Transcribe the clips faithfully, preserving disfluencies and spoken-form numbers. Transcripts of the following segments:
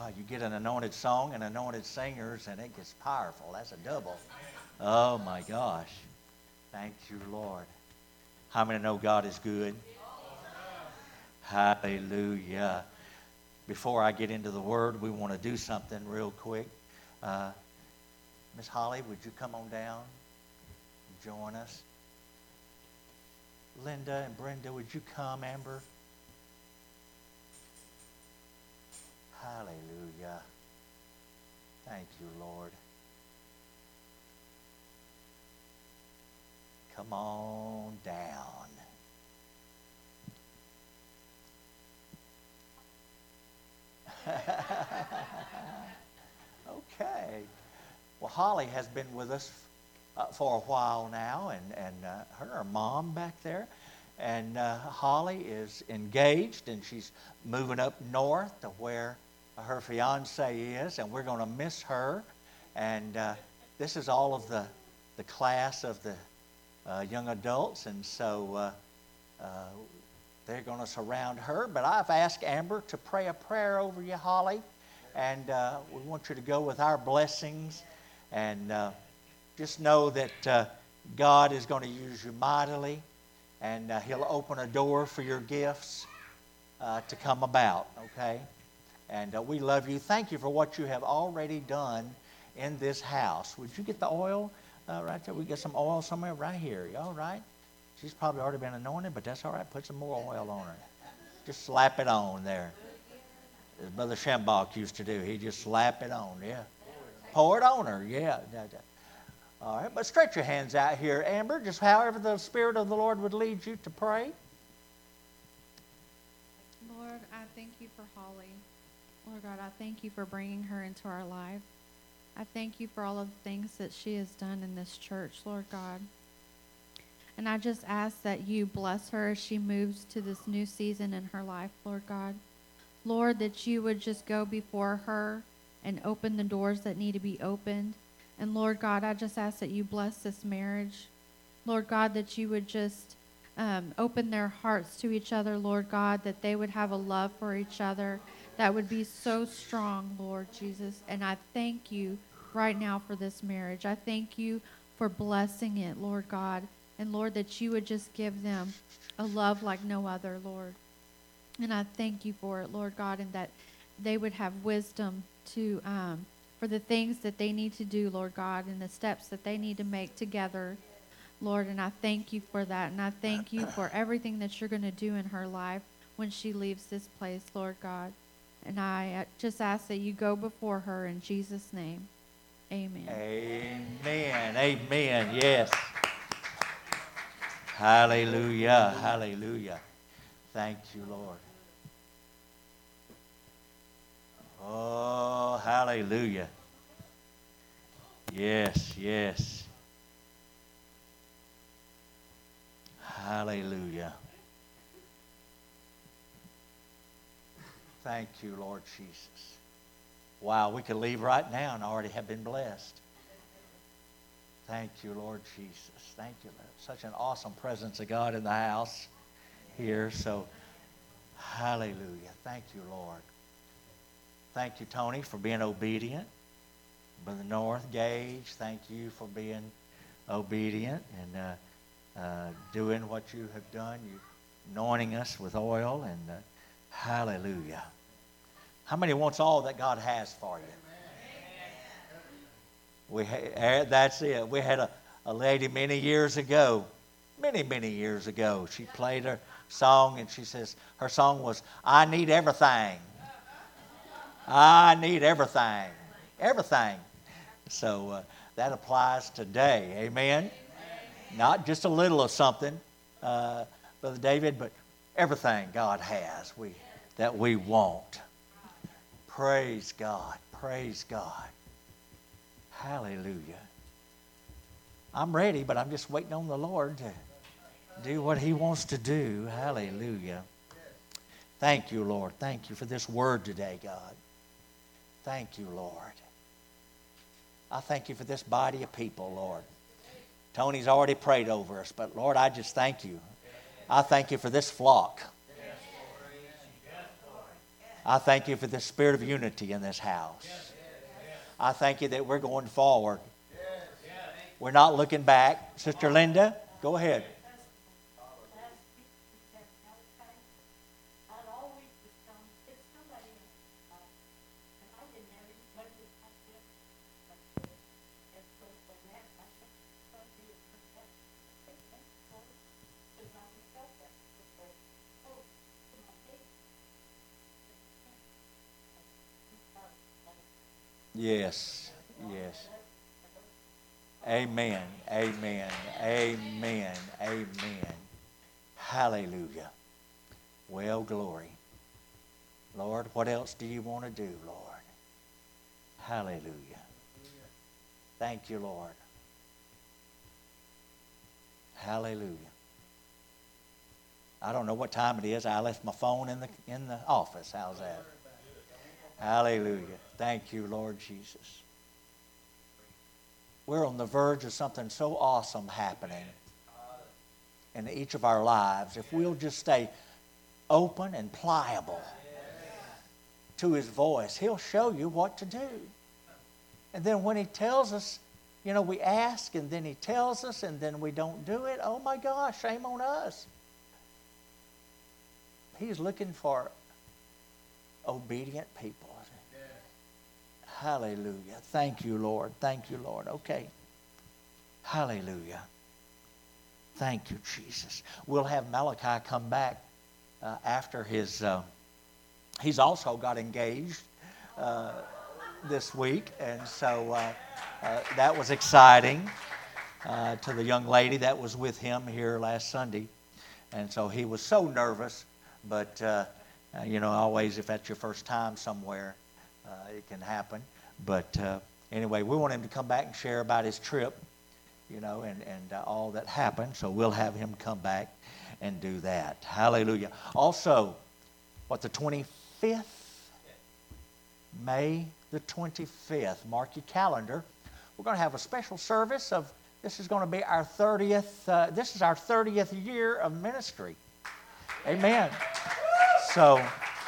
you get an anointed song and anointed singers, and it gets powerful. That's a double. Oh, my gosh. Thank you, Lord. How many know God is good? Hallelujah. Before I get into the Word, we want to do something real quick. Uh, Miss Holly, would you come on down and join us? Linda and Brenda, would you come, Amber? Hallelujah. Thank you, Lord. Come on down. Okay. Well, Holly has been with us uh, for a while now, and, and uh, her, her mom back there. And uh, Holly is engaged, and she's moving up north to where her fiance is, and we're going to miss her. And uh, this is all of the, the class of the uh, young adults, and so uh, uh, they're going to surround her. But I've asked Amber to pray a prayer over you, Holly, and uh, we want you to go with our blessings. And uh, just know that uh, God is going to use you mightily, and uh, He'll open a door for your gifts uh, to come about, okay? And uh, we love you. Thank you for what you have already done in this house. Would you get the oil uh, right there? We get some oil somewhere right here. You all right? She's probably already been anointed, but that's all right. Put some more oil on her. Just slap it on there. As Brother Schambach used to do. He just slap it on, yeah. Pour it on her, yeah. All right, but stretch your hands out here, Amber, just however the Spirit of the Lord would lead you to pray. Lord, I thank you for Holly. Lord God, I thank you for bringing her into our life. I thank you for all of the things that she has done in this church, Lord God. And I just ask that you bless her as she moves to this new season in her life, Lord God. Lord, that you would just go before her and open the doors that need to be opened. And Lord God, I just ask that you bless this marriage. Lord God, that you would just um, open their hearts to each other, Lord God, that they would have a love for each other that would be so strong, Lord Jesus. And I thank you right now for this marriage. I thank you for blessing it, Lord God. And Lord, that you would just give them a love like no other, Lord. And I thank you for it, Lord God, and that they would have wisdom to um, for the things that they need to do, Lord God, and the steps that they need to make together, Lord. And I thank you for that. And I thank you for everything that you're going to do in her life when she leaves this place, Lord God. And I just ask that you go before her in Jesus' name. Amen. Amen. Amen. Yes. Hallelujah. Hallelujah. Thank you, Lord. Oh, hallelujah. Yes, yes. Hallelujah. Thank you, Lord Jesus. Wow, we could leave right now and already have been blessed. Thank you, Lord Jesus. Thank you. Such an awesome presence of God in the house here. So, hallelujah. Thank you, Lord. Thank you, Tony, for being obedient. Brother North, Gage, thank you for being obedient and uh, uh, doing what you have done. You anointing us with oil, and uh, hallelujah. How many wants all that God has for you? We ha- that's it. We had a, a lady many years ago, many, many years ago. She played her song, and she says, her song was, I need everything. I need everything. Everything. So uh, that applies today. Amen? Not just a little of something, uh, Brother David, but everything God has we that we want. Praise God. Praise God. Hallelujah. I'm ready, but I'm just waiting on the Lord to do what He wants to do. Hallelujah. Thank you, Lord. Thank you for this word today, God. Thank you, Lord. I thank you for this body of people, Lord. Tony's already prayed over us, but Lord, I just thank you. I thank you for this flock. I thank you for the spirit of unity in this house. I thank you that we're going forward. We're not looking back. Sister Linda, go ahead. Yes, yes. Amen, amen, amen, amen. Hallelujah. Well, glory. Lord, what else do you want to do, Lord? Hallelujah. Thank you, Lord. Hallelujah. I don't know what time it is. I left my phone in the in the office. How's that? Hallelujah. Thank you, Lord Jesus. We're on the verge of something so awesome happening in each of our lives. If we'll just stay open and pliable to His voice, He'll show you what to do. And then when He tells us, you know, we ask and then He tells us and then we don't do it. Oh my gosh, shame on us. He's looking for obedient people. Hallelujah. Thank you, Lord. Thank you, Lord. Okay. Hallelujah. Thank you, Jesus. We'll have Malachi come back uh, after his... Uh, he's also got engaged uh, this week. And so uh, uh, that was exciting uh, to the young lady that was with him here last Sunday. And so he was so nervous. But, uh, uh, you know, always if that's your first time somewhere, Uh, it can happen. But uh, anyway, we want him to come back and share about his trip, you know, and, and uh, all that happened. So we'll have him come back and do that. Hallelujah. Also, what, the twenty-fifth? May the twenty-fifth. Mark your calendar. We're going to have a special service of, this is going to be our thirtieth, uh, this is our thirtieth year of ministry. Amen. So...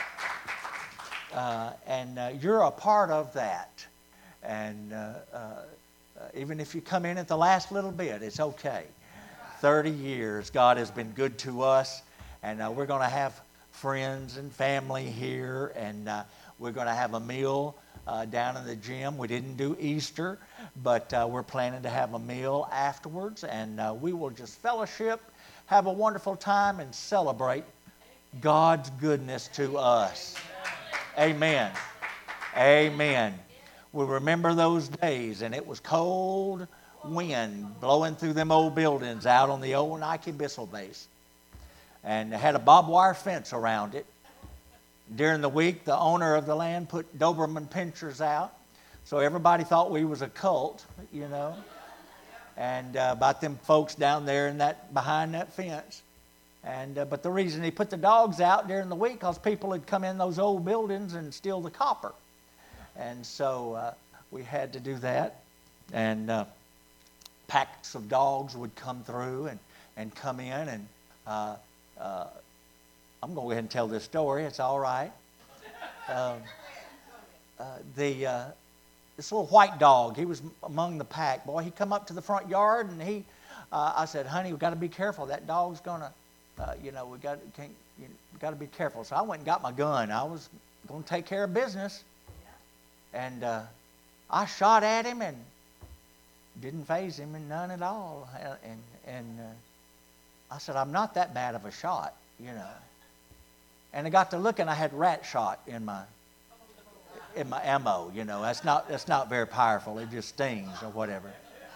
Uh, and uh, you're a part of that. And uh, uh, uh, even if you come in at the last little bit, it's okay. thirty years, God has been good to us. And uh, we're going to have friends and family here. And uh, we're going to have a meal uh, down in the gym. We didn't do Easter, but uh, we're planning to have a meal afterwards. And uh, we will just fellowship, have a wonderful time, and celebrate God's goodness to us. Amen. Amen. We remember those days, and it was cold wind blowing through them old buildings out on the old Nike Bissell base. And they had a barbed wire fence around it. During the week, the owner of the land put Doberman pinchers out, so everybody thought we was a cult, you know, and uh, about them folks down there in that behind that fence. And uh, but the reason he put the dogs out during the week because people had come in those old buildings and steal the copper, and so uh, we had to do that. And uh, packs of dogs would come through and, and come in, and uh, uh, I'm going to go ahead and tell this story. It's all right. Um, uh, the uh, this little white dog, he was among the pack. Boy, he come up to the front yard, and he, uh, I said, "Honey, we got to be careful. That dog's gonna." Uh, you know, we got can't, you know, got to be careful. So I went and got my gun. I was going to take care of business, and uh, I shot at him and didn't faze him, and none at all. And and uh, I said, I'm not that bad of a shot, you know. And I got to looking. I had rat shot in my in my ammo. You know, that's not that's not very powerful. It just stings or whatever.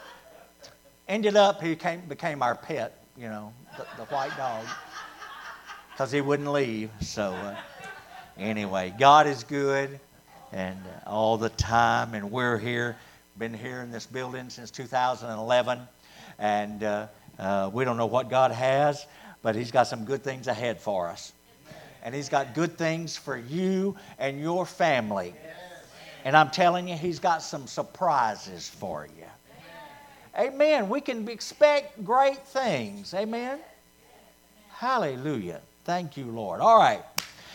Ended up, he came became our pet. You know, the, the white dog, because he wouldn't leave. So uh, anyway, God is good, and uh, all the time, and we're here, been here in this building since two thousand eleven, and uh, uh, we don't know what God has, but He's got some good things ahead for us, and He's got good things for you and your family, and I'm telling you, He's got some surprises for you. Amen. We can expect great things. Amen. Hallelujah. Thank you, Lord. All right.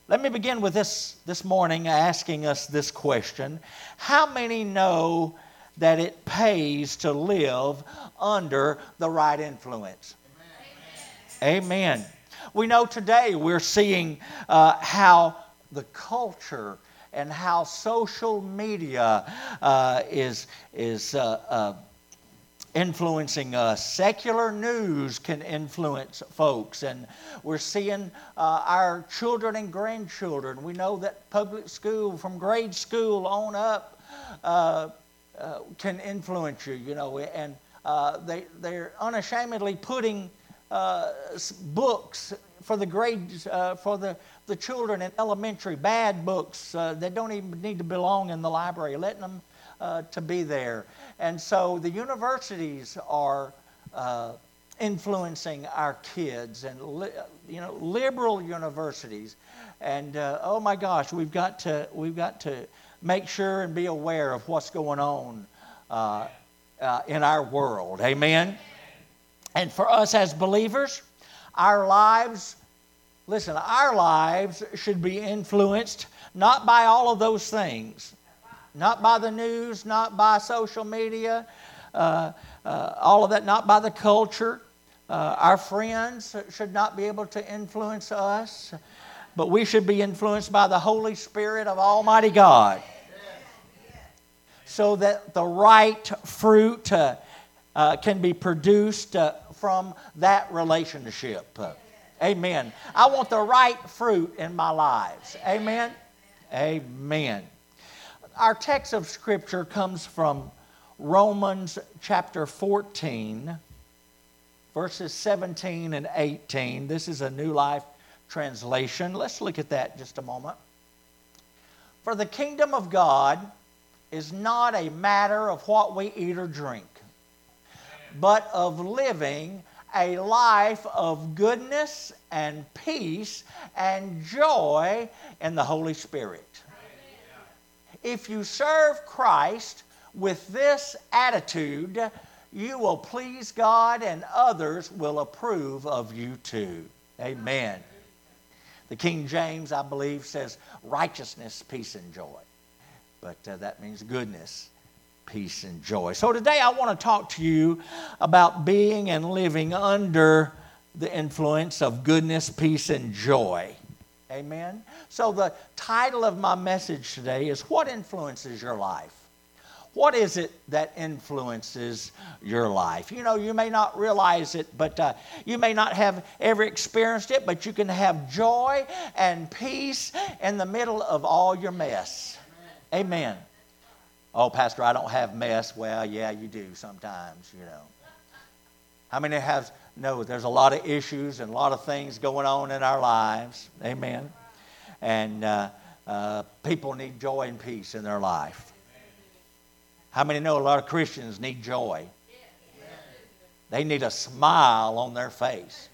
Let me begin with this this morning asking us this question. How many know that it pays to live under the right influence? Amen. Amen. We know today we're seeing uh, how the culture and how social media uh, is, is uh, uh, influencing us. Secular news can influence folks, and we're seeing uh, our children and grandchildren. We know that public school, from grade school on up, uh, uh, can influence you, you know, and uh, they, they're unashamedly putting uh, books for the grades, uh, for the, the children in elementary, bad books uh, that don't even need to belong in the library, letting them uh, to be there. And so the universities are uh, influencing our kids, and li- you know, liberal universities. And uh, oh my gosh, we've got to we've got to make sure and be aware of what's going on uh, uh, in our world. Amen. And for us as believers, our lives, listen, our lives should be influenced not by all of those things. Not by the news, not by social media, uh, uh, all of that, not by the culture. Uh, our friends should not be able to influence us, but we should be influenced by the Holy Spirit of Almighty God, so that the right fruit uh, uh, can be produced uh, from that relationship. Uh, amen. I want the right fruit in my lives. Amen. Amen. Our text of Scripture comes from Romans chapter fourteen, verses seventeen and eighteen. This is a New Life Translation. Let's look at that just a moment. For the kingdom of God is not a matter of what we eat or drink, but of living a life of goodness and peace and joy in the Holy Spirit. If you serve Christ with this attitude, you will please God and others will approve of you too. Amen. The King James, I believe, says righteousness, peace, and joy. But uh, that means goodness, peace, and joy. So today I want to talk to you about being and living under the influence of goodness, peace, and joy. Amen. So the title of my message today is, what influences your life? What is it that influences your life? You know, you may not realize it, but uh, you may not have ever experienced it, but you can have joy and peace in the middle of all your mess. Amen. Oh, Pastor, I don't have mess. Well, yeah, you do sometimes, you know. How many have... No, there's a lot of issues and a lot of things going on in our lives. Amen. And uh, uh, people need joy and peace in their life. How many know a lot of Christians need joy? They need a smile on their face.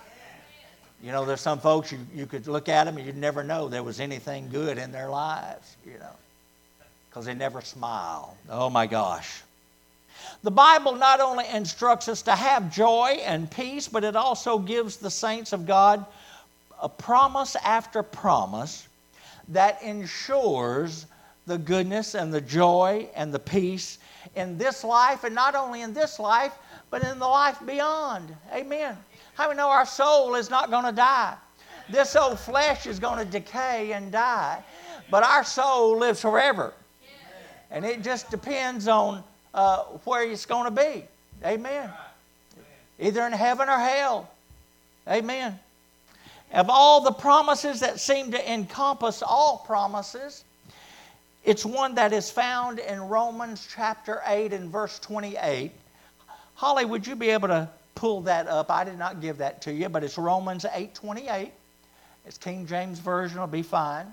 You know, there's some folks, you, you could look at them and you'd never know there was anything good in their lives, you know, because they never smile. Oh, my gosh. The Bible not only instructs us to have joy and peace, but it also gives the saints of God a promise after promise that ensures the goodness and the joy and the peace in this life, and not only in this life, but in the life beyond. Amen. How many know our soul is not going to die? This old flesh is going to decay and die, but our soul lives forever. And it just depends on Uh, where it's going to be. Amen. Either in heaven or hell. Amen. Of all the promises that seem to encompass all promises, it's one that is found in Romans chapter eight and verse twenty-eight. Holly, would you be able to pull that up? I did not give that to you, but it's Romans eight twenty-eight. It's King James Version, it'll be fine.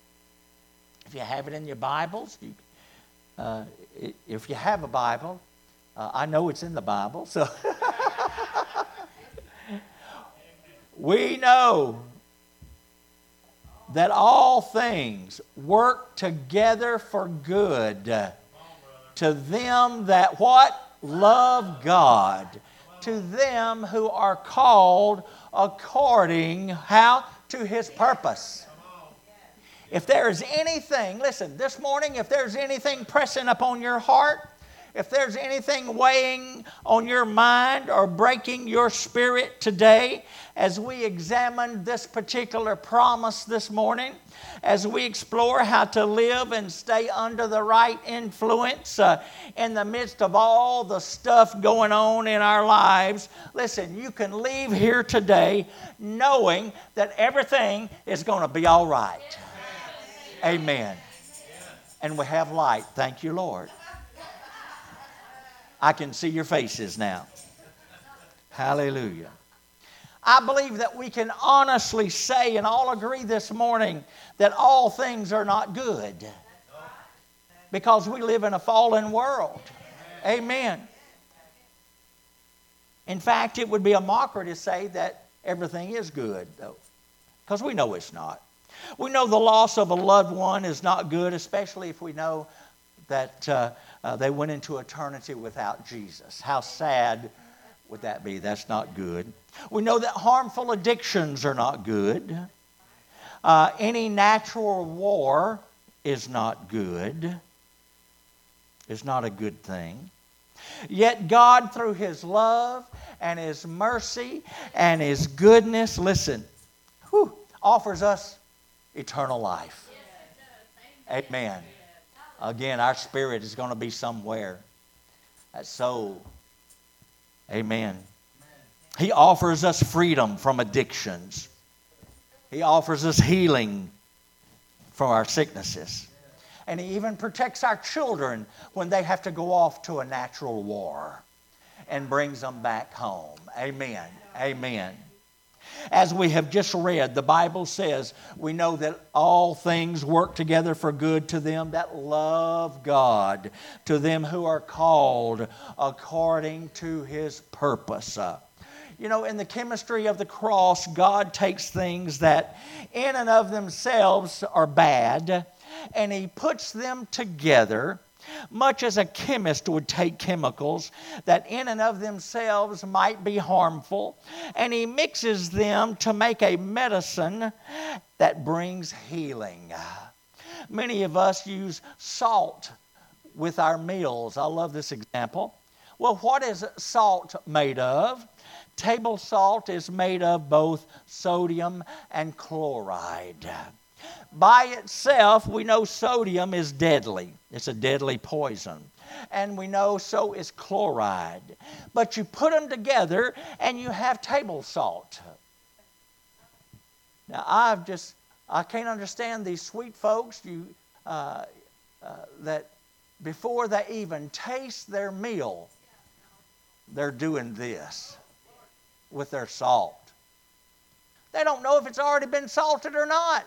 If you have it in your Bibles, you Uh, if you have a Bible, uh, I know it's in the Bible, so we know that all things work together for good to them that what? Love God. To them who are called according, how? To His purpose. If there is anything, listen, this morning, if there's anything pressing upon your heart, if there's anything weighing on your mind or breaking your spirit today, as we examine this particular promise this morning, as we explore how to live and stay under the right influence uh, in the midst of all the stuff going on in our lives, listen, you can leave here today knowing that everything is going to be all right. Amen. And we have light. Thank you, Lord. I can see your faces now. Hallelujah. I believe that we can honestly say and all agree this morning that all things are not good, because we live in a fallen world. Amen. In fact, it would be a mockery to say that everything is good, though, because we know it's not. We know the loss of a loved one is not good, especially if we know that uh, uh, they went into eternity without Jesus. How sad would that be? That's not good. We know that harmful addictions are not good. Uh, any natural war is not good. It's not a good thing. Yet God, through His love and His mercy and His goodness, listen, whew, offers us eternal life. Amen. Again, our spirit is going to be somewhere. That soul. Amen. He offers us freedom from addictions. He offers us healing from our sicknesses. And He even protects our children when they have to go off to a natural war and brings them back home. Amen. Amen. As we have just read, the Bible says we know that all things work together for good to them that love God, to them who are called according to His purpose. Uh, you know, in the chemistry of the cross, God takes things that in and of themselves are bad, and He puts them together, much as a chemist would take chemicals that in and of themselves might be harmful, and He mixes them to make a medicine that brings healing. Many of us use salt with our meals. I love this example. Well, what is salt made of? Table salt is made of both sodium and chloride. By itself, we know sodium is deadly. It's a deadly poison. And we know so is chloride. But you put them together and you have table salt. Now, I've just, I can't understand these sweet folks you uh, uh, that before they even taste their meal, they're doing this with their salt. They don't know if it's already been salted or not.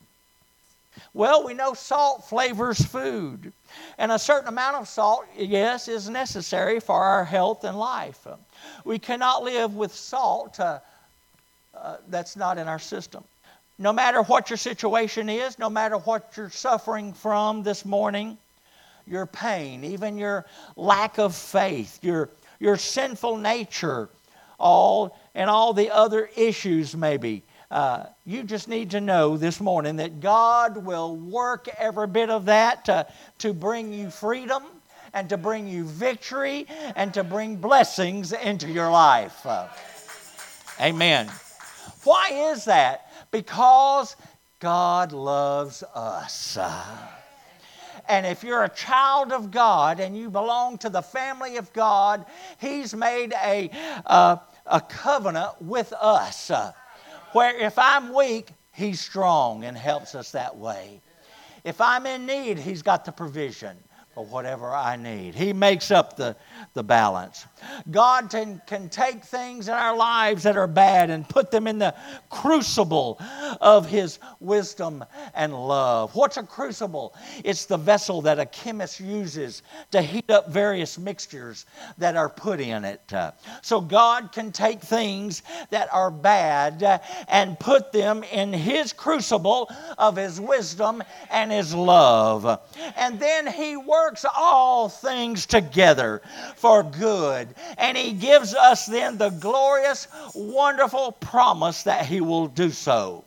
Well, we know salt flavors food. And a certain amount of salt, yes, is necessary for our health and life. We cannot live with salt uh, uh, that's not in our system. No matter what your situation is, no matter what you're suffering from this morning, your pain, even your lack of faith, your, your sinful nature, all and all the other issues maybe, Uh, you just need to know this morning that God will work every bit of that to, to bring you freedom and to bring you victory and to bring blessings into your life. Uh, amen. Why is that? Because God loves us. Uh, And if you're a child of God and you belong to the family of God, He's made a, uh, a covenant with us. Uh, Where if I'm weak, He's strong and helps us that way. If I'm in need, He's got the provision for whatever I need. He makes up the, the balance. God can, can take things in our lives that are bad and put them in the crucible of His wisdom and love. What's a crucible? It's the vessel that a chemist uses to heat up various mixtures that are put in it. Uh, so God can take things that are bad uh, and put them in His crucible of His wisdom and His love. And then He works all things together for good. And He gives us then the glorious, wonderful promise that He will do so.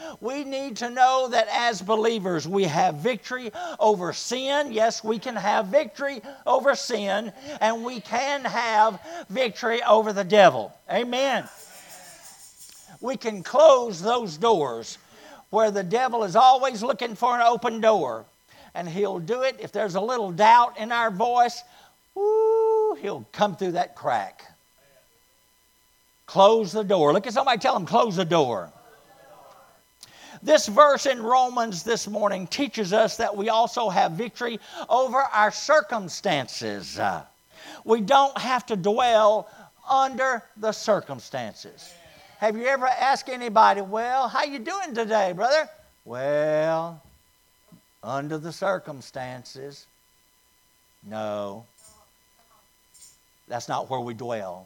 We need to know that as believers we have victory over sin. Yes, we can have victory over sin, and we can have victory over the devil. Amen. We can close those doors where the devil is always looking for an open door. And he'll do it if there's a little doubt in our voice. Woo, he'll come through that crack. Close the door. Look at somebody, tell them, close the door. This verse in Romans this morning teaches us that we also have victory over our circumstances. Uh, we don't have to dwell under the circumstances. Have you ever asked anybody, well, how you doing today, brother? Well, under the circumstances. No. That's not where we dwell.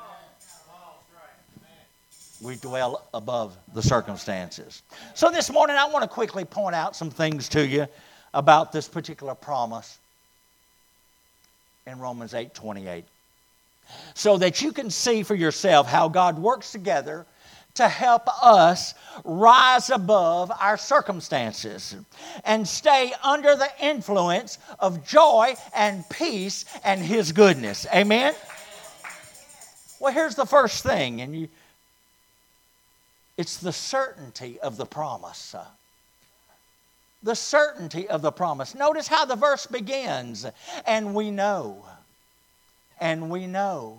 We dwell above the circumstances. So this morning I want to quickly point out some things to you about this particular promise in Romans eight twenty-eight. So that you can see for yourself how God works together to help us rise above our circumstances and stay under the influence of joy and peace and His goodness. Amen? Well, here's the first thing, and you it's the certainty of the promise. The certainty of the promise. Notice how the verse begins. And we know. And we know.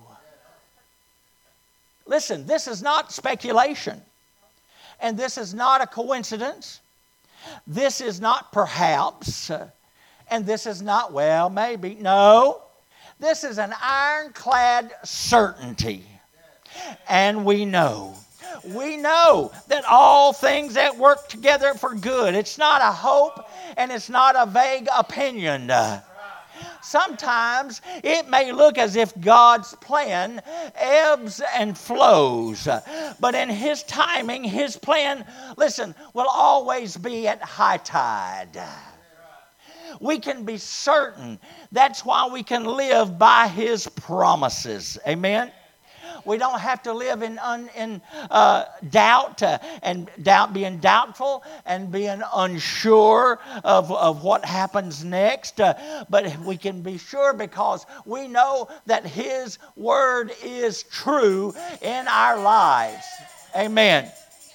Listen, this is not speculation. And this is not a coincidence. This is not perhaps. And this is not, well, maybe. No. This is an ironclad certainty. And we know. We know that all things that work together for good. It's not a hope and it's not a vague opinion. Sometimes it may look as if God's plan ebbs and flows. But in His timing, His plan, listen, will always be at high tide. We can be certain. That's why we can live by His promises. Amen? We don't have to live in, un, in uh, doubt uh, and doubt, being doubtful and being unsure of, of what happens next. Uh, but we can be sure because we know that His Word is true in our lives. Amen.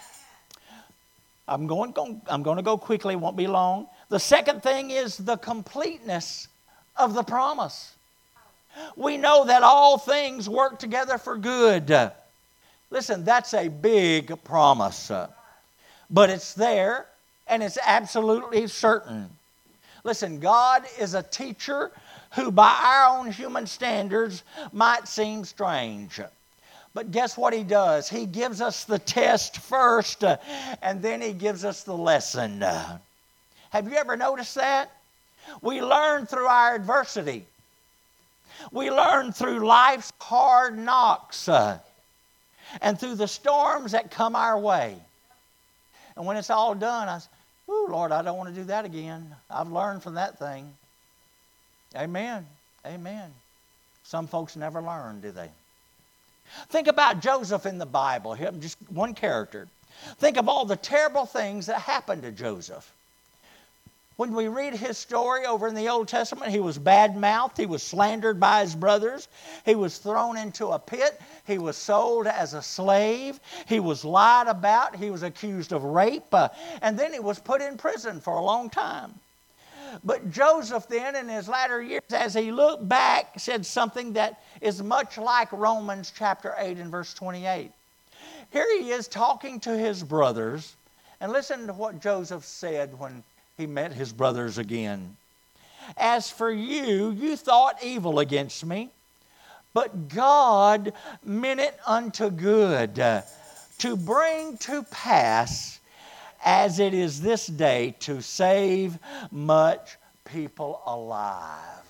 I'm going, going, I'm going to go quickly, won't be long. The second thing is the completeness of the promise. We know that all things work together for good. Listen, that's a big promise. But it's there and it's absolutely certain. Listen, God is a teacher who by our own human standards might seem strange. But guess what He does? He gives us the test first and then He gives us the lesson. Have you ever noticed that? We learn through our adversity. We learn through life's hard knocks uh, and through the storms that come our way. And when it's all done, I say, "Ooh, Lord, I don't want to do that again. I've learned from that thing." Amen. Amen. Some folks never learn, do they? Think about Joseph in the Bible. Here, just one character. Think of all the terrible things that happened to Joseph. When we read his story over in the Old Testament, he was bad-mouthed. He was slandered by his brothers. He was thrown into a pit. He was sold as a slave. He was lied about. He was accused of rape. Uh, and then he was put in prison for a long time. But Joseph then, in his latter years, as he looked back, said something that is much like Romans chapter eight and verse twenty-eight. Here he is talking to his brothers. And listen to what Joseph said when he met his brothers again. "As for you, you thought evil against me, but God meant it unto good, uh, to bring to pass, as it is this day, to save much people alive."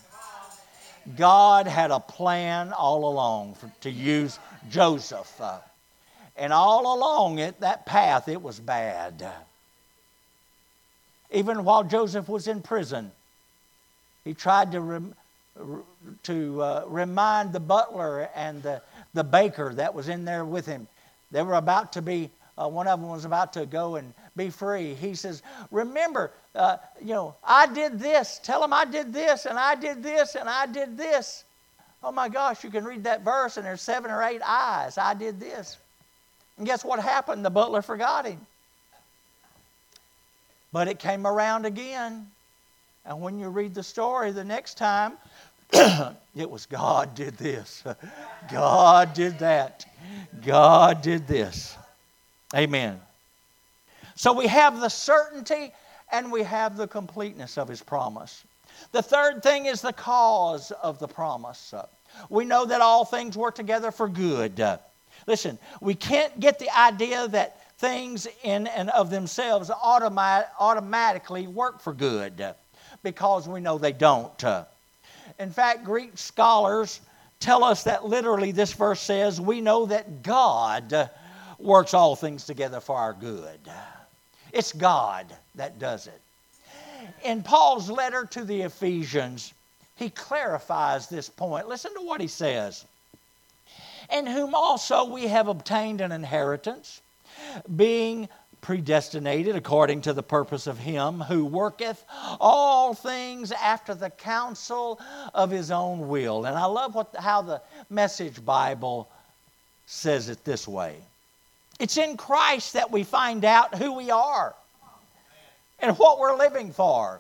God had a plan all along for, to use Joseph. Uh, and all along it, that path, it was bad. Even while Joseph was in prison, he tried to, rem, to uh, remind the butler and the, the baker that was in there with him. They were about to be uh, one of them was about to go and be free. He says, remember, uh, you know, I did this. Tell them I did this, and I did this, and I did this. Oh my gosh, you can read that verse, and there's seven or eight I's. I did this. And guess what happened? The butler forgot him. But it came around again. And when you read the story the next time, it was God did this. God did that. God did this. Amen. So we have the certainty and we have the completeness of His promise. The third thing is the cause of the promise. We know that all things work together for good. Listen, we can't get the idea that things in and of themselves automat- automatically work for good, because we know they don't. In fact, Greek scholars tell us that literally this verse says, we know that God works all things together for our good. It's God that does it. In Paul's letter to the Ephesians, he clarifies this point. Listen to what he says. In whom also we have obtained an inheritance, being predestinated according to the purpose of Him who worketh all things after the counsel of His own will. And I love what, how the Message Bible says it this way. It's in Christ that we find out who we are and what we're living for.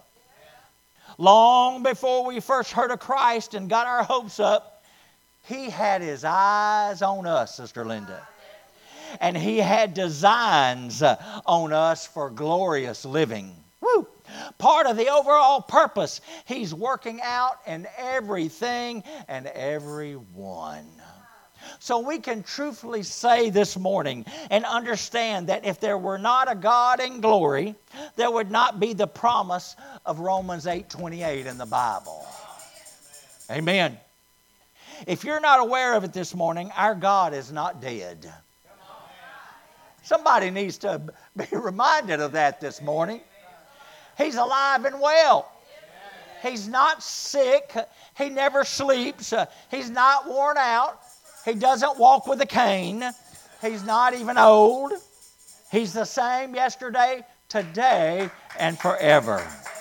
Long before we first heard of Christ and got our hopes up, He had His eyes on us, Sister Linda. And He had designs on us for glorious living. Woo! Part of the overall purpose He's working out in everything and everyone. So we can truthfully say this morning and understand that if there were not a God in glory, there would not be the promise of Romans eight twenty-eight in the Bible. Amen. If you're not aware of it this morning, our God is not dead. Somebody needs to be reminded of that this morning. He's alive and well. He's not sick. He never sleeps. He's not worn out. He doesn't walk with a cane. He's not even old. He's the same yesterday, today, and forever.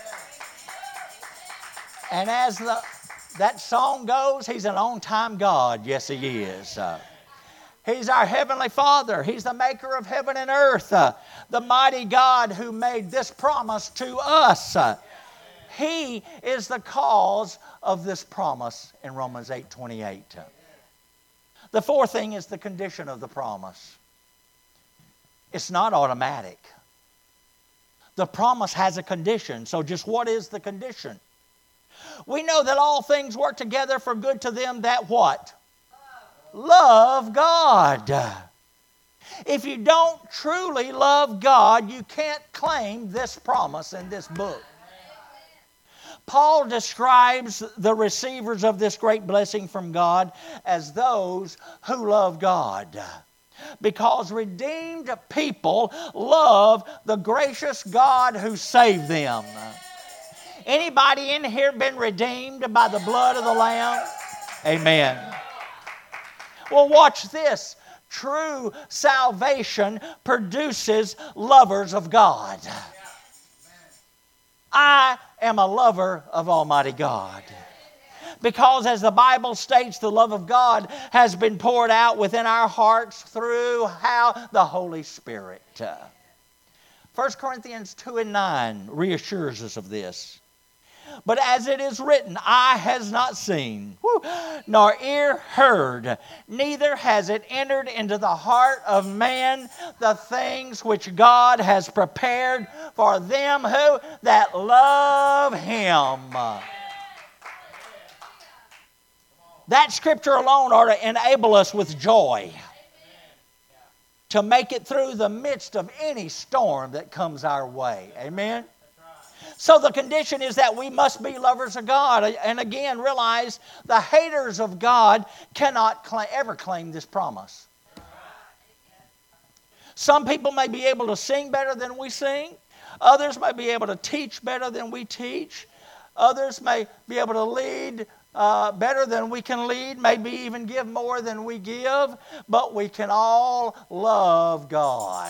And as the, that song goes, He's an on-time God. Yes, He is. Uh, He's our Heavenly Father. He's the maker of heaven and earth. Uh, the mighty God who made this promise to us. Uh, he is the cause of this promise in Romans eight twenty-eight. Uh, the fourth thing is the condition of the promise. It's not automatic. The promise has a condition. So just what is the condition? We know that all things work together for good to them that what? Love God. If you don't truly love God, you can't claim this promise in this book. Paul describes the receivers of this great blessing from God as those who love God. Because redeemed people love the gracious God who saved them. Anybody in here been redeemed by the blood of the Lamb? Amen. Well, watch this. True salvation produces lovers of God. I am a lover of Almighty God. Because as the Bible states, the love of God has been poured out within our hearts through how? The Holy Spirit. First Corinthians two and nine reassures us of this. But as it is written, eye has not seen, whew, nor ear heard, neither has it entered into the heart of man the things which God has prepared for them who that love Him. That scripture alone ought to enable us with joy to make it through the midst of any storm that comes our way. Amen? So the condition is that we must be lovers of God. And again, realize the haters of God cannot claim, ever claim this promise. Some people may be able to sing better than we sing. Others may be able to teach better than we teach. Others may be able to lead uh, better than we can lead, maybe even give more than we give, but we can all love God.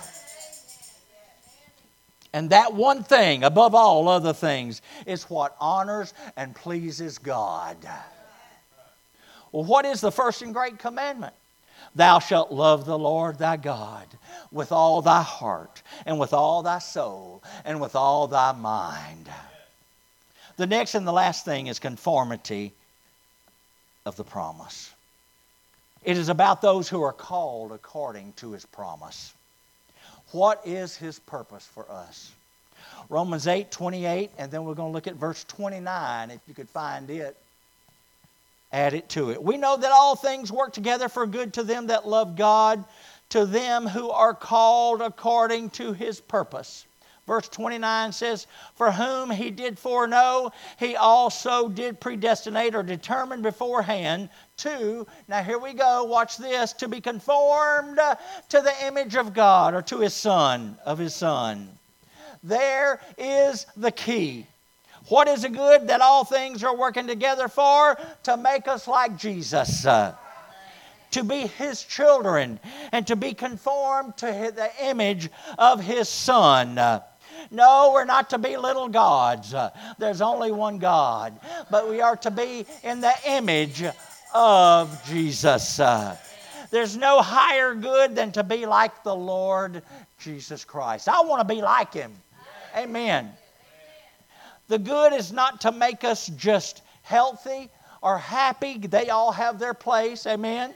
And that one thing, above all other things, is what honors and pleases God. Well, what is the first and great commandment? Thou shalt love the Lord thy God with all thy heart, and with all thy soul, and with all thy mind. The next and the last thing is conformity of the promise. It is about those who are called according to His promise. What is His purpose for us? Romans eight twenty-eight, and then we're going to look at verse twenty-nine, if you could find it. Add it to it. We know that all things work together for good to them that love God, to them who are called according to His purpose. Verse twenty-nine says, for whom He did foreknow, He also did predestinate or determine beforehand to, now here we go, watch this, to be conformed to the image of God, or to His Son, of His Son. There is the key. What is it good that all things are working together for? To make us like Jesus. Uh, to be His children, and to be conformed to the image of His Son. Uh, No, we're not to be little gods. Uh, there's only one God. But we are to be in the image of Jesus. Uh, there's no higher good than to be like the Lord Jesus Christ. I want to be like Him. Amen. The good is not to make us just healthy or happy. They all have their place. Amen.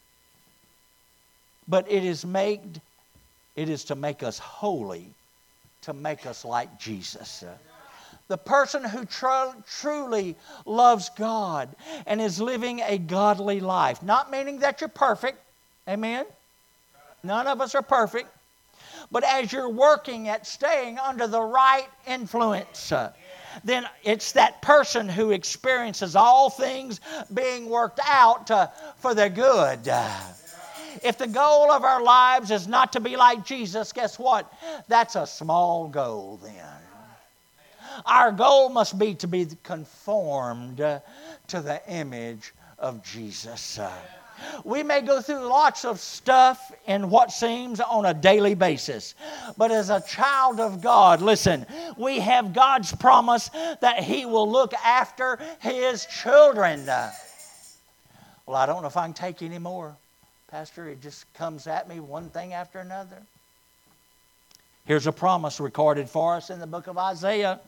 But it is made, it is to make us holy, to make us like Jesus. The person who tr- truly loves God and is living a godly life. Not meaning that you're perfect. Amen? None of us are perfect. But as you're working at staying under the right influence, uh, then it's that person who experiences all things being worked out uh, for their good. Uh, If the goal of our lives is not to be like Jesus, guess what? That's a small goal then. Our goal must be to be conformed to the image of Jesus. We may go through lots of stuff in what seems on a daily basis. But as a child of God, listen, we have God's promise that He will look after His children. Well, I don't know if I can take any more. Pastor, it just comes at me one thing after another. Here's a promise recorded for us in the book of Isaiah.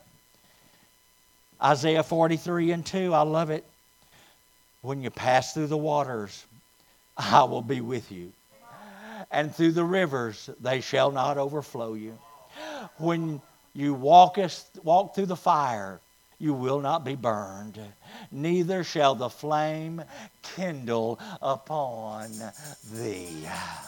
Isaiah forty-three and two, I love it. When you pass through the waters, I will be with you. And through the rivers, they shall not overflow you. When you walkest, walk through the fire, you will not be burned, neither shall the flame kindle upon thee.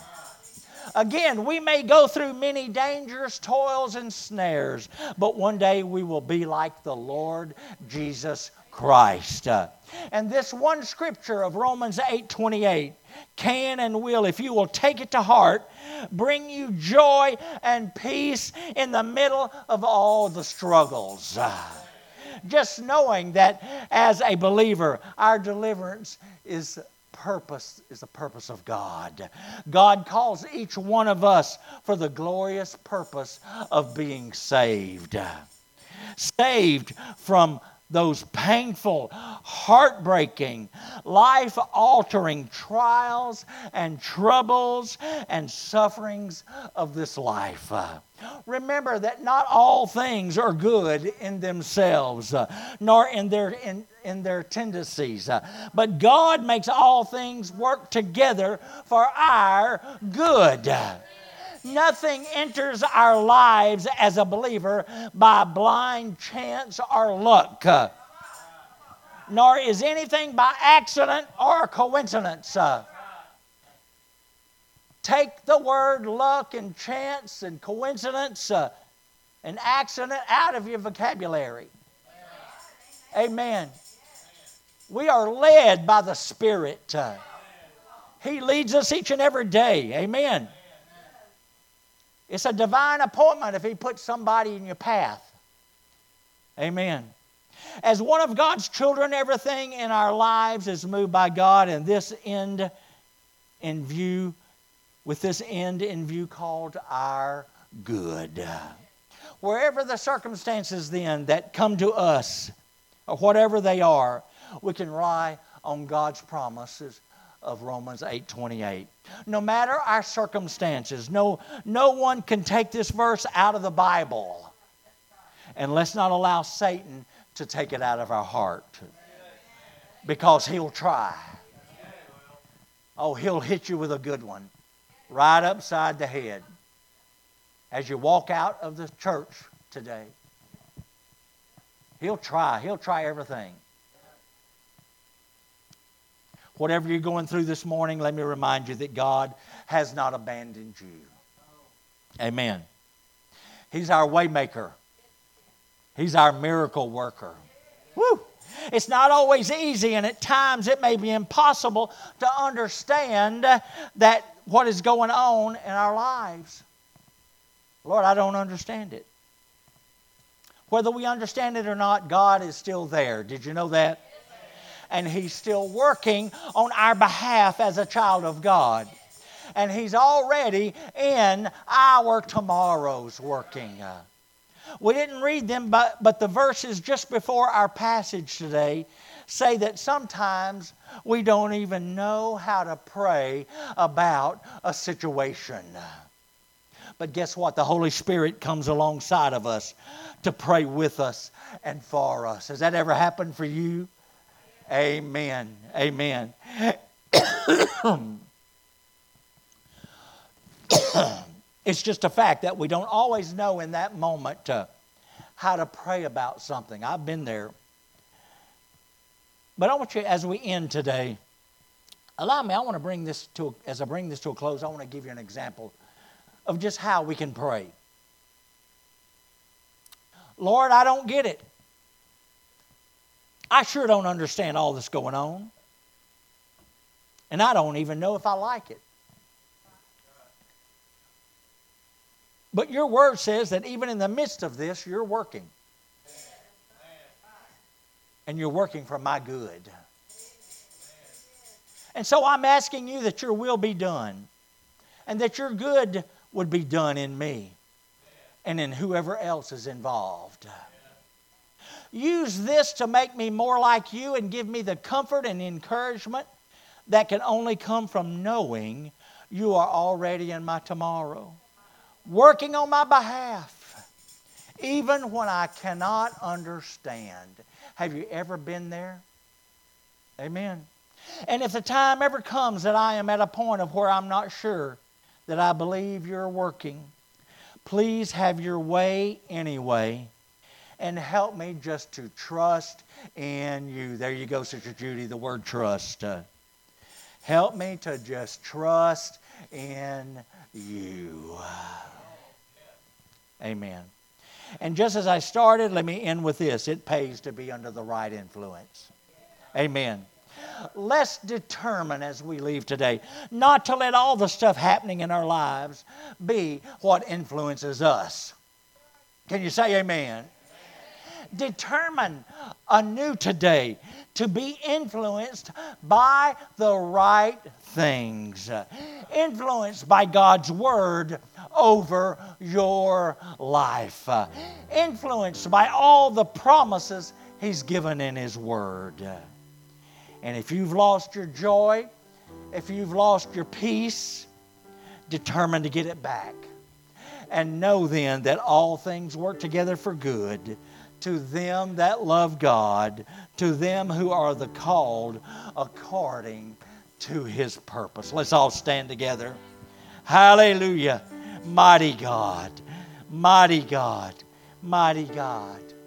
Again, we may go through many dangers, toils, and snares, but one day we will be like the Lord Jesus Christ. And this one scripture of Romans eight twenty-eight can and will, if you will take it to heart, bring you joy and peace in the middle of all the struggles. Just knowing that as a believer, our deliverance is purpose is the purpose of God. God calls each one of us for the glorious purpose of being saved. Saved from those painful, heartbreaking, life-altering trials and troubles and sufferings of this life. Uh, remember that not all things are good in themselves, uh, nor in their in, in their tendencies. Uh, but God makes all things work together for our good. Nothing enters our lives as a believer by blind chance or luck. Uh, nor is anything by accident or coincidence. Uh, take the word luck and chance and coincidence uh, and accident out of your vocabulary. Amen. We are led by the Spirit. Uh, he leads us each and every day. Amen. It's a divine appointment if He puts somebody in your path. Amen. As one of God's children, everything in our lives is moved by God, and this end in view, with this end in view called our good. Wherever the circumstances then that come to us, or whatever they are, we can rely on God's promises of Romans eight twenty-eight. No matter our circumstances, no, no one can take this verse out of the Bible. And let's not allow Satan to take it out of our heart. Because he'll try. Oh, he'll hit you with a good one. Right upside the head. As you walk out of the church today. He'll try. He'll try everything. Whatever you're going through this morning, let me remind you that God has not abandoned you. Amen. He's our way maker. He's our miracle worker. Woo! It's not always easy, and at times it may be impossible to understand that what is going on in our lives. Lord, I don't understand it. Whether we understand it or not, God is still there. Did you know that? And He's still working on our behalf as a child of God. And He's already in our tomorrows working. We didn't read them, but, but the verses just before our passage today say that sometimes we don't even know how to pray about a situation. But guess what? The Holy Spirit comes alongside of us to pray with us and for us. Has that ever happened for you? Amen. Amen. It's just a fact that we don't always know in that moment uh, how to pray about something. I've been there. But I want you, as we end today, allow me, I want to bring this to, as I bring this to a close, I want to give you an example of just how we can pray. Lord, I don't get it. I sure don't understand all that's going on. And I don't even know if I like it. But your word says that even in the midst of this, you're working. And you're working for my good. And so I'm asking you that your will be done. And that your good would be done in me. And in whoever else is involved. Use this to make me more like you and give me the comfort and encouragement that can only come from knowing you are already in my tomorrow. Working on my behalf, even when I cannot understand. Have you ever been there? Amen. And if the time ever comes that I am at a point of where I'm not sure that I believe you're working, please have your way anyway and help me just to trust in you. There you go, Sister Judy, the word trust. Uh, help me to just trust in you. Amen. And just as I started, let me end with this. It pays to be under the right influence. Amen. Let's determine as we leave today not to let all the stuff happening in our lives be what influences us. Can you say amen? Determine anew today to be influenced by the right things. Influenced by God's Word over your life. Influenced by all the promises He's given in His Word. And if you've lost your joy, if you've lost your peace, determine to get it back. And know then that all things work together for good to them that love God, to them who are the called according to His purpose. Let's all stand together. Hallelujah. Mighty God, mighty God, mighty God.